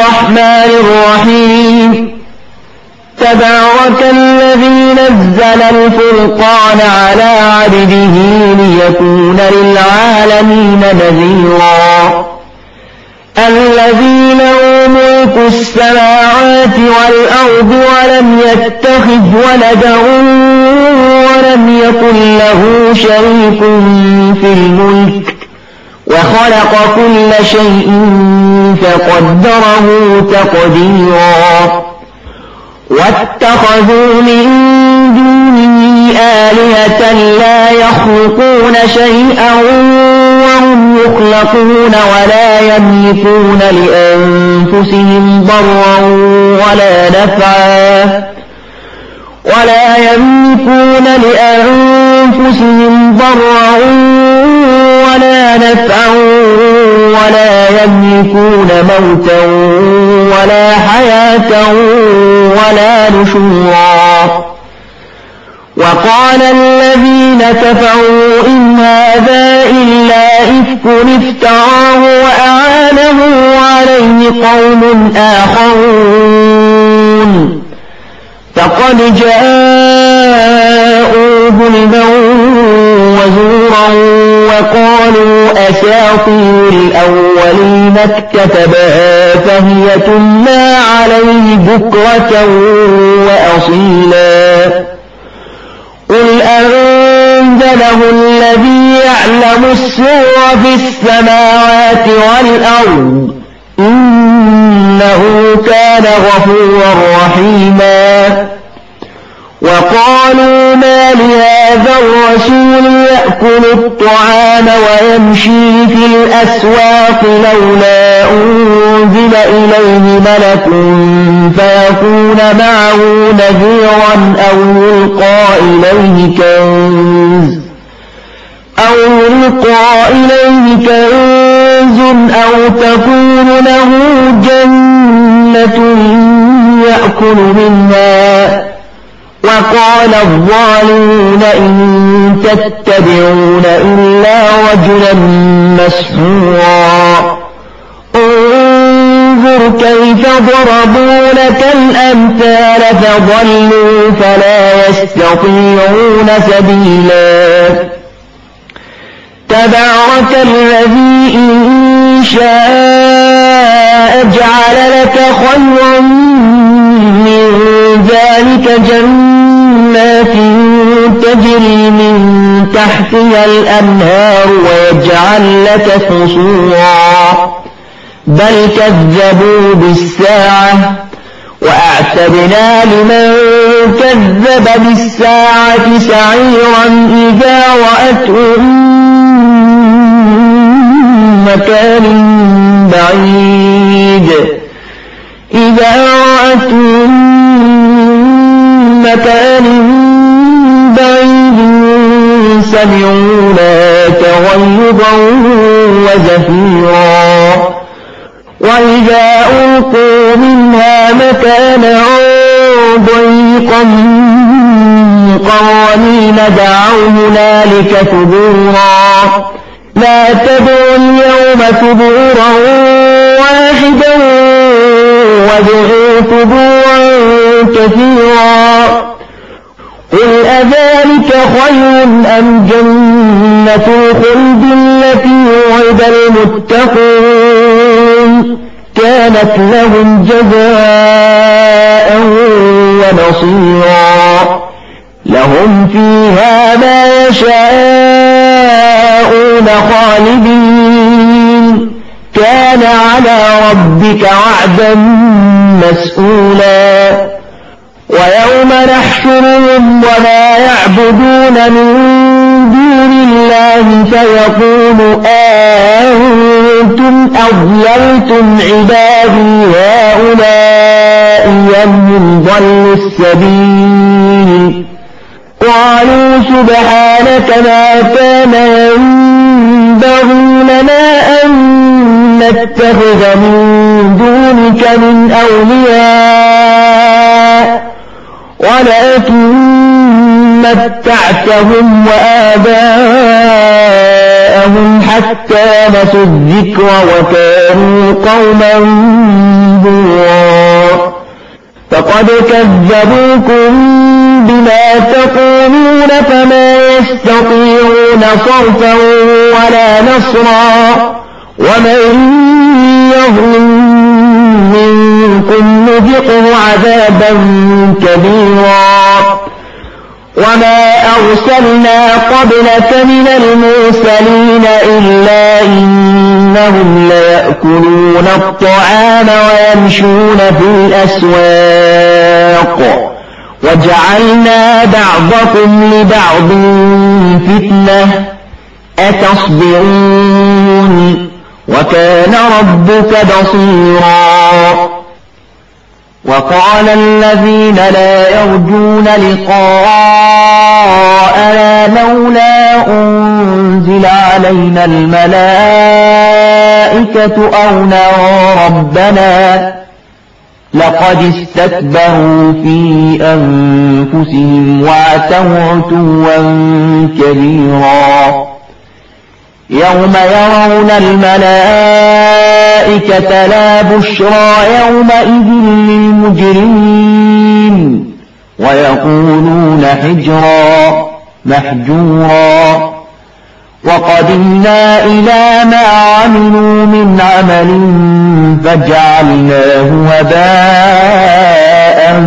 الرحمن الرحيم تبارك الذي نزل الفرقان على عبده ليكون للعالمين نذيرا الذي له ملك السماوات والأرض ولم يتخذ ولدا ولم يكن له شريك في الملك وخلق كل شيء فقدره تقديرا واتخذوا من دونه آلهة لا يخلقون شيئا وهم يخلقون ولا يملكون لأنفسهم ضرا ولا نفعا ولا يملكون موتا ولا حياة ولا نشورا وقال الذين كفروا إن هذا إلا إفك افتراه وأعانه عليه قوم آخرون فقد جاءوا ظلما وزورا وقالوا أساطير الأولين اكتتبها فهي تملى عليه بكرة وأصيلا قل أنزله الذي يعلم السر في السماوات والأرض إنه كان غفورا رحيما وقالوا ما لهذا الرسول يأكل الطعام ويمشي في الأسواق لولا أنزل إليه ملك فيكون معه نذيرا أو يلقى إليه كنز أو تكون له جنة يأكل منها وقال الظالمون إن تتبعون إلا رجلا مسحورا انظر كيف ضربوا لك الأمثال فضلوا فلا يستطيعون سبيلا تبارك الذي إن شاء جعل لك خيرا من ذلك جنات تجري من تحتها الأنهار ويجعل لك قصورا بل كذبوا بالساعة وأعتدنا لمن كذب بالساعة سعيرا إذا رأتهم مكان بعيد سمعوا لها تغيظا وزفيرا وإذا ألقوا منها مكانا ضيقا مقرنين دعوا هنالك ثبورا لا تدعوا اليوم ثبورا واحدا وادعوا ثبورا كثيرا قل أذلك خير أم جنة الخلد التي وعد المتقون كانت لهم جزاء ونصيرا لهم فيها ما يشاءون خالدين كان على ربك وعدا مسئولا ويوم نحشرهم وما يعبدون من دون الله فيقول أنتم أضللتم عبادي هؤلاء أم هم ضلوا السبيل قالوا سبحانك ما كان ينبغي لنا أن نتخذ من دونك من أولياء ولكن متعتهم وآباءهم حتى نسوا الذكر وكانوا قوما بورا قد كذبوكم بما تقولون فما يستطيعون صرفا ولا نصرا ومن يظلم منكم نذقه عذابا كبيرا وما أرسلنا قبلك من المرسلين إلا إنهم ليأكلون الطعام ويمشون في الأسواق وجعلنا بعضكم لبعض فتنة أتصبرون وكان ربك بصيرا وقال الذين لا يرجون لقاءنا لولا أنزل علينا الملائكة أو نرى ربنا لقد استكبروا في أنفسهم وعتوا عتوا كبيرا يوم يرون الملائكة لا بشرى يومئذ للمجرمين ويقولون حجرا محجورا وقدمنا إلى ما عملوا من عمل فجعلناه هباء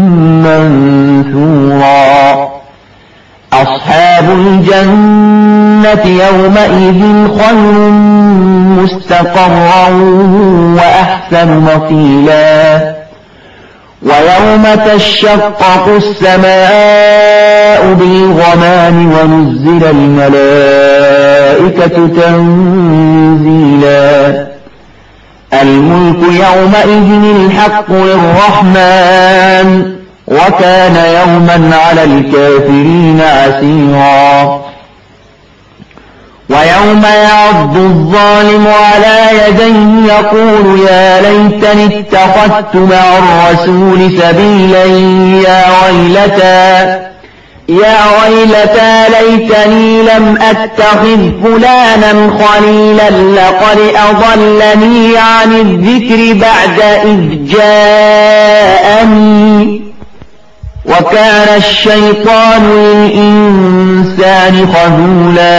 منثورا أصحاب الجنة يومئذ خير مستقرا وأحسن مقيلا ويوم تشقق السماء بالغمام ونزل الملائكة تنزيلا الملك يومئذ الحق للرحمن وكان يوما على الكافرين عسيرا ويوم يعض الظالم على يديه يقول يا ليتني اتخذت مع الرسول سبيلا يا ويلتى ليتني لم أتخذ فلانا خليلا لقد أضلني عن الذكر بعد إذ جاءني وكان الشيطان للإنسان خذولا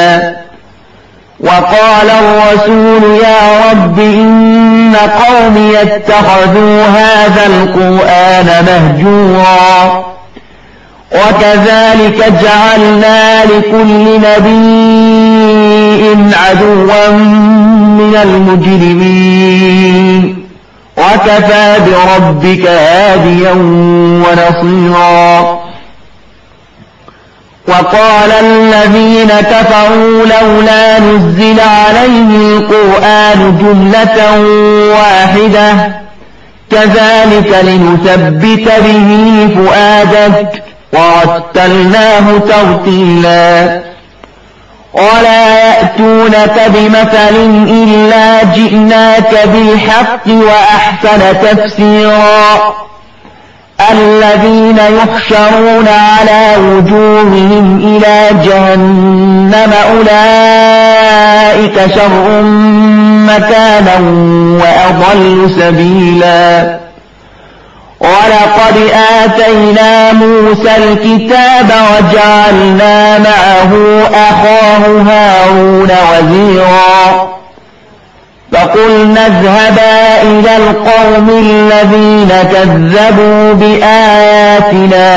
وقال الرسول يا رب إن قومي اتخذوا هذا القرآن مهجورا وكذلك جعلنا لكل نبي عدوا من المجرمين وكفى بربك هاديا ونصيرا وقال الذين كفروا لولا نزل عليه القرآن جملة واحدة كذلك لنثبت به فؤادك ورتلناه ترتيلا ولا يأتونك بمثل إلا جئناك بالحق وأحسن تفسيرا الذين يحشرون على وجوههم إلى جهنم أولئك شر مكانا وأضل سبيلا ولقد آتينا موسى الكتاب وجعلنا معه أخاه هارون وزيرا فقلنا اذهبا إلى القوم الذين كذبوا بآياتنا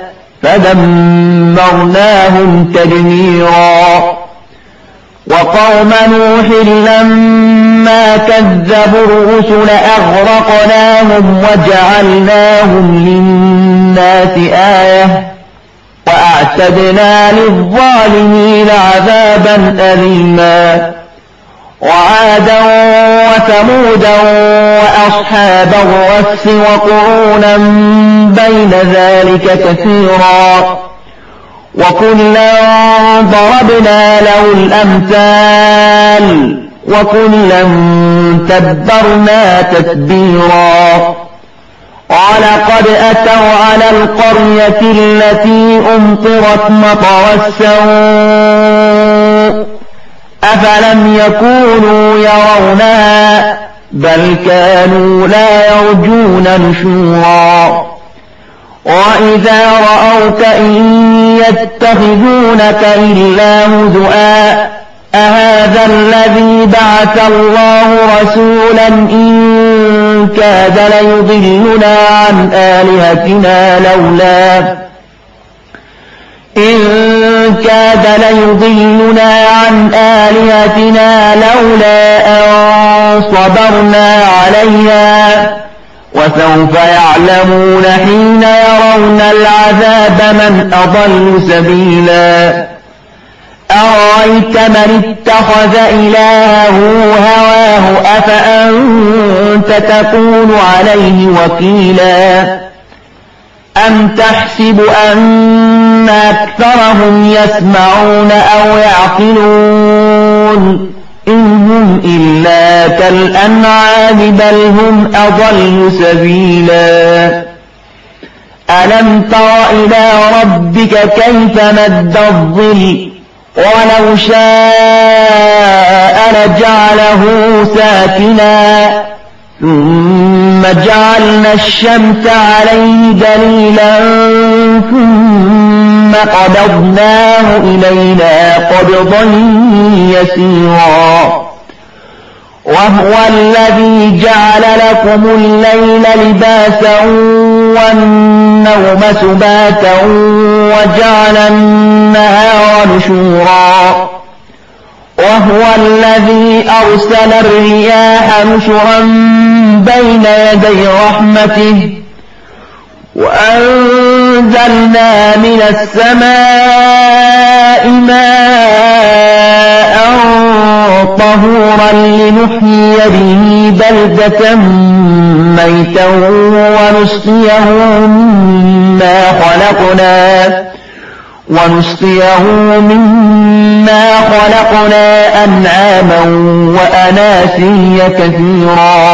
فدمرناهم تدميرا وقوم نوح لما كذبوا الرسل أغرقناهم وجعلناهم للناس آية وأعتدنا للظالمين عذابا أليما وعادا وثمودا وأصحاب الرس وقرونا بين ذلك كثيرا وكلا ضربنا له الأمثال وكلا تبرنا تتبيرا ولقد أتوا على القرية التي أمطرت مطر السوء أفلم يكونوا يرونها بل كانوا لا يرجون نشورا وإذا رأوك إن يتخذونك إلا هزؤا أهذا الذي بعث الله رسولا إن كاد ليضلنا عن آلهتنا لولا أن صبرنا عليها وسوف يعلمون حين يرون العذاب من أضل سبيلا أرأيت من اتخذ إلهه هواه أفأنت تكون عليه وكيلا أم تحسب أن أكثرهم يسمعون أو يعقلون إن هم إلا كالأنعام بل هم أضل سبيلا ألم تر إلى ربك كيف مد الظل ولو شاء لجعله ساكنا ثم جعلنا الشمس عليه دليلا ثم قبضناه إلينا قبضا يسيرا وهو الذي جعل لكم الليل لباسا والنوم سباتا وجعل النهار نشورا وهو الذي أرسل الرياح نشرا بين يدي رحمته وأنزلنا من السماء ماء طهورا لنحيي به بلدة ميتا ونسقيه مما خلقنا أنعاما وأناسيا كثيرا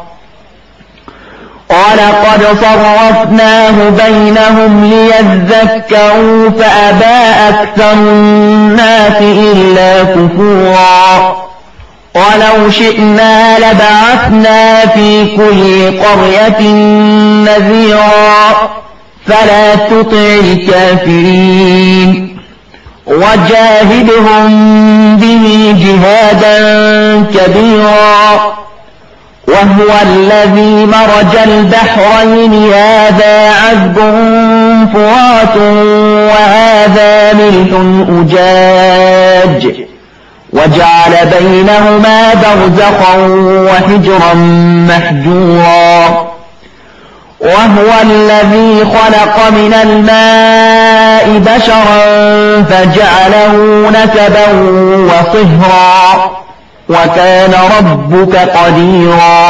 ولقد صرفناه بينهم ليذكروا فأبى أكثر الناس إلا كفورا ولو شئنا لبعثنا في كل قرية نذيرا فلا تطع الكافرين وجاهدهم به جهادا كبيرا وهو الذي مرج البحرين هذا عذب فرات وهذا ملح أجاج وجعل بينهما برزخا وحجرا محجورا وهو الذي خلق من الماء بشرا فجعله نسبا وصهرا وكان ربك قديرا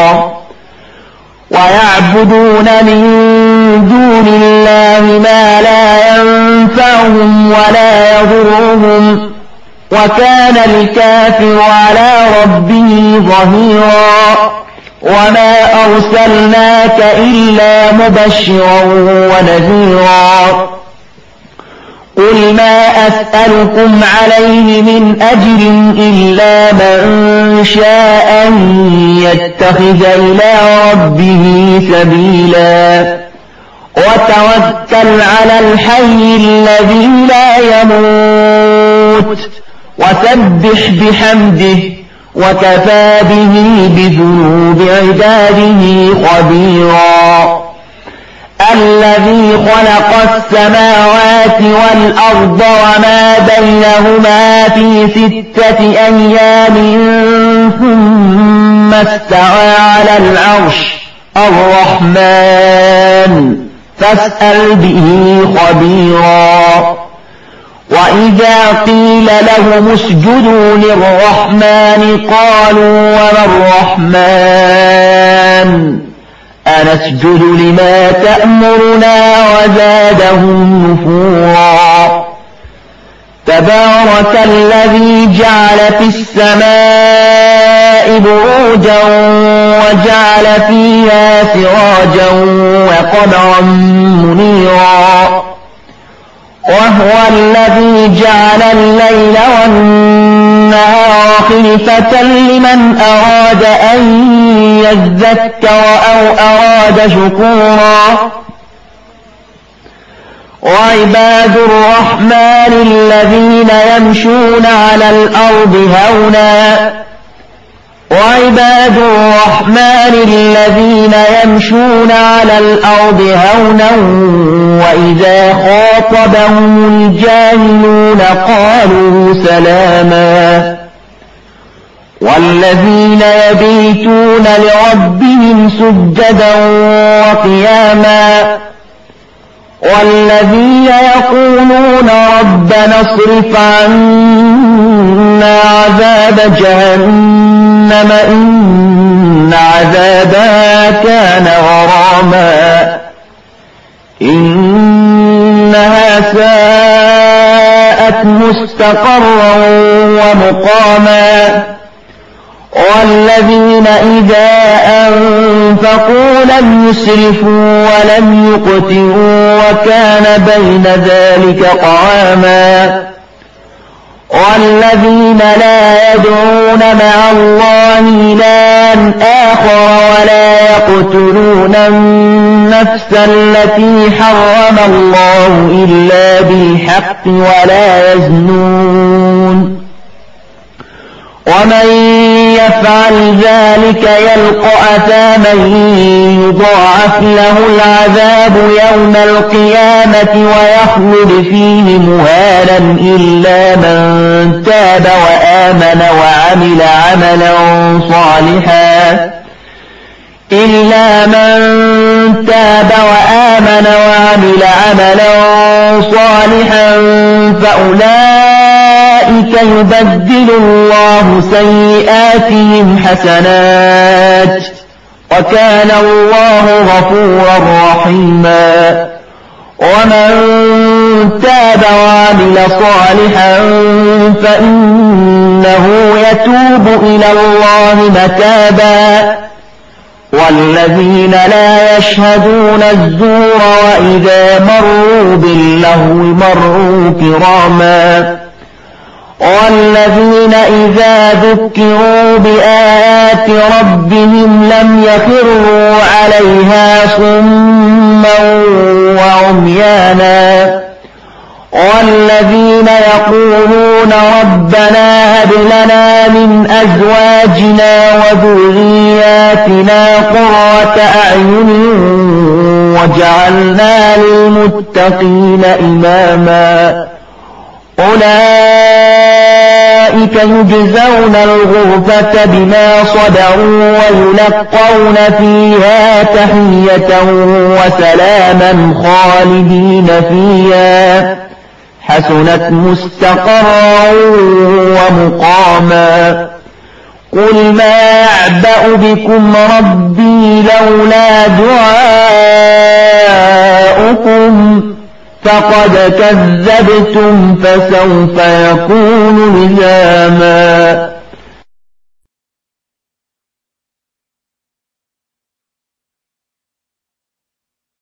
ويعبدون من دون الله ما لا ينفعهم ولا يضرهم وكان الكافر على ربه ظهيرا وما أرسلناك إلا مبشرا ونذيرا قل ما أسألكم عليه من أجر إلا من شاء أن يتخذ إلى ربه سبيلا وتوكل على الحي الذي لا يموت وسبح بحمده وكفى به بذنوب عباده خبيرا الذي خلق السماوات والأرض وما بينهما في 6 أيام ثم استوى على العرش الرحمن فاسأل به خبيرا وإذا قيل لهم اسجدوا للرحمن قالوا وما الرحمن أنسجد لما تأمرنا وزادهم نفورا تبارك الذي جعل في السماء بروجا وجعل فيها سراجا وقمرا منيرا وهو الذي جعل الليل والنهار خلفة لمن أراد أن يذكر أو أراد شكورا وعباد الرحمن الذين يمشون على الأرض هونا وإذا خاطبهم الجاهلون قالوا سلاما والذين يبيتون لربهم سجدا وقياما والذين يقولون ربنا اصرف عنا عذاب جهنم إن عذابها كان غراما إنها ساءت مستقرا ومقاما والذين إذا أنفقوا لم يسرفوا ولم يقتروا وكان بين ذلك قواما والذين لا يدعون مع الله إلها آخر ولا يقتلون النفس التي حرم الله إلا بالحق ولا يزنون ومن يفعل ذلك يلقى أثاما يضاعف له العذاب يوم القيامة ويخلد فيه مهانا إلا من تاب وآمن وعمل عملا صالحا فأولئك يبدل الله سيئاتهم حسنات وكان الله غفورا رحيما ومن تاب وعمل صالحا فإنه يتوب إلى الله متابا والذين لا يشهدون الزور وإذا مروا باللغو مروا كراما والذين إذا ذكروا بآيات ربهم لم يخروا عليها صما وعميانا والذين يقولون ربنا هب لنا من أزواجنا وذرياتنا قرة أعين وجعلنا للمتقين إماما أولئك يجزون الغرفة بما صبروا ويلقون فيها تحية وسلاما خالدين فيها حسنت مستقرا ومقاما قل ما يعبأ بكم ربي لولا دعاؤكم فقد كذبتم فسوف يكون لزاما